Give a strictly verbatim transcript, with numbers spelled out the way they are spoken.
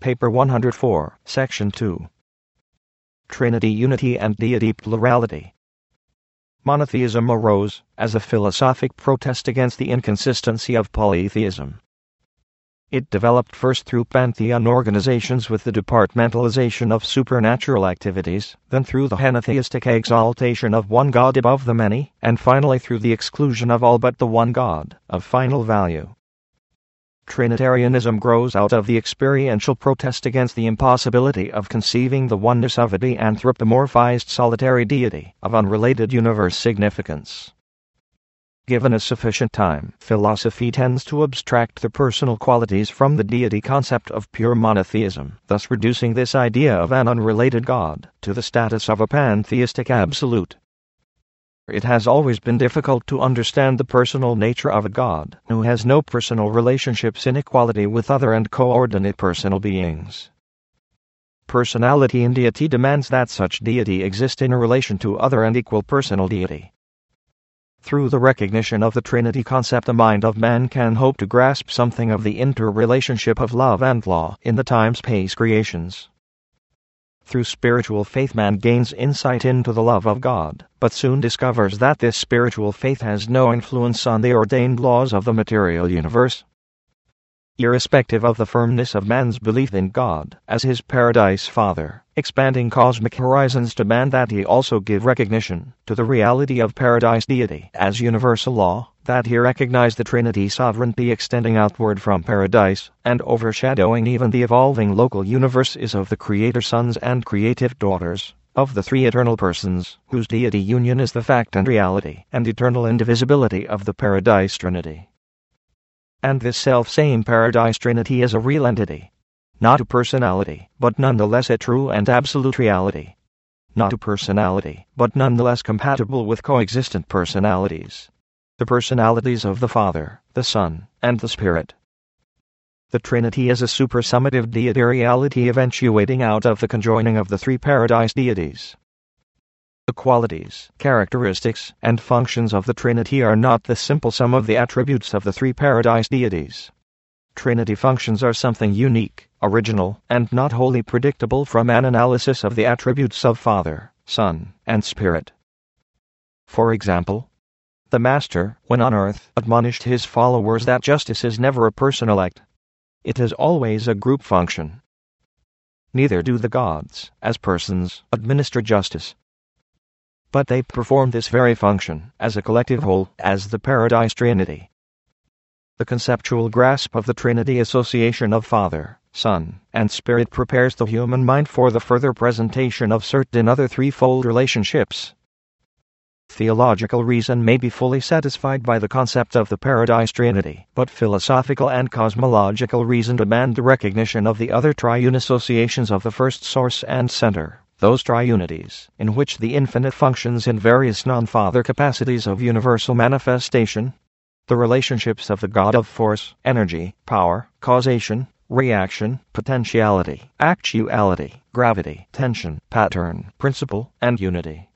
Paper one hundred four, Section two. Trinity Unity and Deity Plurality. Monotheism arose as a philosophic protest against the inconsistency of polytheism. It developed first through pantheon organizations with the departmentalization of supernatural activities, then through the henotheistic exaltation of one God above the many, and finally through the exclusion of all but the one God, of final value. Trinitarianism grows out of the experiential protest against the impossibility of conceiving the oneness of a de-anthropomorphized solitary deity of unrelated universe significance. Given a sufficient time, philosophy tends to abstract the personal qualities from the deity concept of pure monotheism, thus reducing this idea of an unrelated God to the status of a pantheistic absolute. It has always been difficult to understand the personal nature of a God who has no personal relationships in equality with other and coordinate personal beings. Personality in deity demands that such deity exist in a relation to other and equal personal deity. Through the recognition of the Trinity concept, the mind of man can hope to grasp something of the interrelationship of love and law in the time-space creations. Through spiritual faith, man gains insight into the love of God, but soon discovers that this spiritual faith has no influence on the ordained laws of the material universe. Irrespective of the firmness of man's belief in God as his paradise father, expanding cosmic horizons demand that he also give recognition to the reality of paradise deity as universal law, that he recognize the Trinity sovereignty extending outward from paradise and overshadowing even the evolving local universes of the creator sons and creative daughters of the three eternal persons, whose deity union is the fact and reality and eternal indivisibility of the paradise Trinity. And this self-same paradise Trinity is a real entity. Not a personality, but nonetheless a true and absolute reality. Not a personality, but nonetheless compatible with coexistent personalities. The personalities of the Father, the Son, and the Spirit. The Trinity is a supersummative deity reality eventuating out of the conjoining of the three paradise deities. The qualities, characteristics, and functions of the Trinity are not the simple sum of the attributes of the three paradise deities. Trinity functions are something unique, original, and not wholly predictable from an analysis of the attributes of Father, Son, and Spirit. For example, the Master, when on earth, admonished his followers that justice is never a personal act. It is always a group function. Neither do the gods, as persons, administer justice, but they perform this very function as a collective whole, as the paradise Trinity. The conceptual grasp of the Trinity association of Father, Son, and Spirit prepares the human mind for the further presentation of certain other threefold relationships. Theological reason may be fully satisfied by the concept of the paradise Trinity, but philosophical and cosmological reason demand the recognition of the other triune associations of the first source and center, those triunities, in which the infinite functions in various non-father capacities of universal manifestation. The relationships of the God of force, energy, power, causation, reaction, potentiality, actuality, gravity, tension, pattern, principle, and unity.